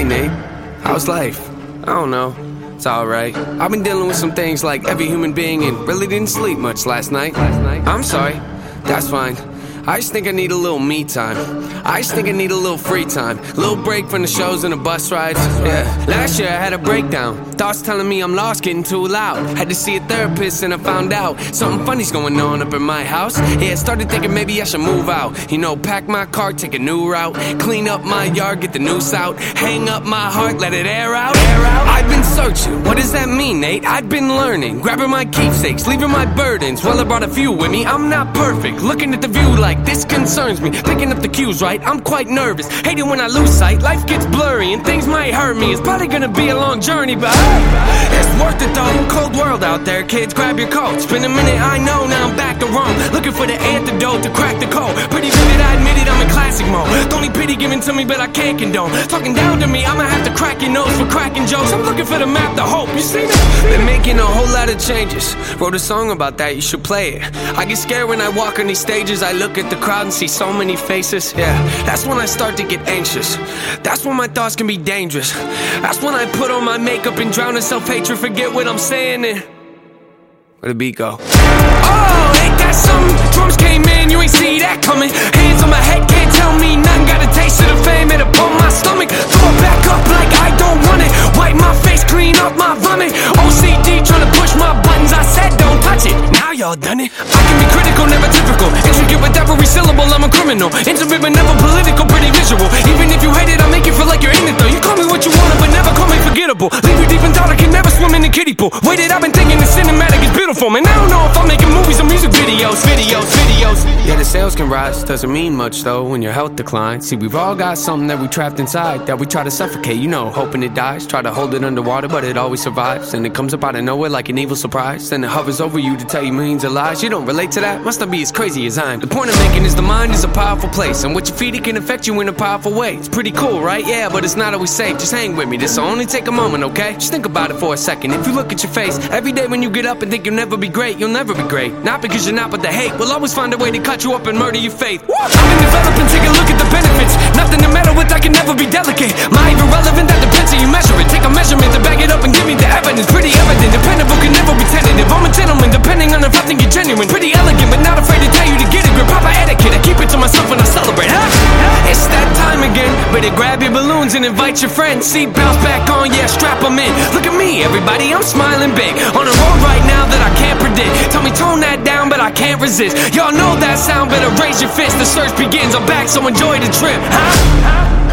Nate, how's life? I don't know, it's alright. I've been dealing with some things like every human being and really didn't sleep much last night. I'm sorry, that's fine. I just think I need a little me time. I just think I need a little free time. A little break from the shows and the bus rides. Yeah, last year I had a breakdown. Thoughts telling me I'm lost, getting too loud. Had to see a therapist and I found out something funny's going on up in my house. Yeah, started thinking maybe I should move out. You know, pack my car, take a new route. Clean up my yard, get the noose out. Hang up my heart, let it air out. I've been searching, what does that mean, Nate? I've been learning, grabbing my keepsakes, leaving my burdens. Well, I brought a few with me, I'm not perfect. Looking at the view like this concerns me. Picking up the cues right, I'm quite nervous. Hate it when I lose sight, life gets blurry and things might hurt me. It's probably gonna be a long journey, but it's worth it though. Cold world out there, kids, grab your coats. Been a minute, I know, now I'm back to Rome. Looking for the antidote to crack the code. Pretty vivid, I admit it, I'm in classic mode. Don't need pity given to me, but I can't condone. Talking down to me, I'ma have to crack your nose for cracking jokes. I'm looking for the map to hope, you see me? Been making a whole lot of changes. Wrote a song about that, you should play it. I get scared when I walk on these stages. I look at the crowd and see so many faces. Yeah, that's when I start to get anxious. That's when my thoughts can be dangerous. That's when I put on my makeup and drown in self-hatred. Forget what I'm saying and where the beat go? Oh, ain't that something? Drums came in, you ain't see that coming. Hands on my head, can't tell me nothing. Got a taste of the fame, it upon my stomach. Throw it back up like I don't want it. Wipe my face, clean up my vomit. OCD trying to push my buttons. I said don't touch it, now y'all done it. I can be critical, never typical. Intricate with every syllable, I'm a criminal. Intimate but never political, pretty visual. Even if you hate it, I'll make you feel like you're in it though. You call me what you want, but never call me forgettable. Leave you deep in thought, I can never swim in the kiddie pool. Waited, I've been thinking the cinematic is beautiful. Man, I don't know if I'm making movies or music videos. Yeah, the sales can rise, doesn't mean much though when your health declines. See, we've all got something that we trapped inside that we try to suffocate, you know, hoping it dies. Try to hold it underwater, but it always survives. And it comes up out of nowhere like an evil surprise. Then it hovers over you to tell you millions of lies. You don't relate to that? Must not be as crazy as I am. The point I'm making is the mind is a powerful place, and what you feed it can affect you in a powerful way. It's pretty cool, right? Yeah, but it's not always safe. Just hang with me, this'll only take a moment, okay? Just think about it for a second. If you look at your face every day when you get up and think you'll never be great, you'll never be great. Not because you're not, but the hate will always find a way to cut you up and murder your faith. I've been developing, take a look at the benefits. Nothing to meddle with, I can never be delicate. My even relevant, that depends how you measure it. Take a measurement to back it up and give me the evidence. Pretty evident, dependable, can never be tentative. I'm a gentleman, depending on if I think you're genuine. Pretty elegant, but not afraid to tell you to get it. Grip proper etiquette, I keep it to myself when I celebrate. It's that time again, better grab your balloons and invite your friends. Seat bounce back on, yeah, strap them in. Look at me, everybody, I'm smiling big. On a road right now that I can't predict. Tell me tone that down, but I can't resist. Y'all know that sound, better raise your fist. The search begins, I'm back, so enjoy the trip, huh?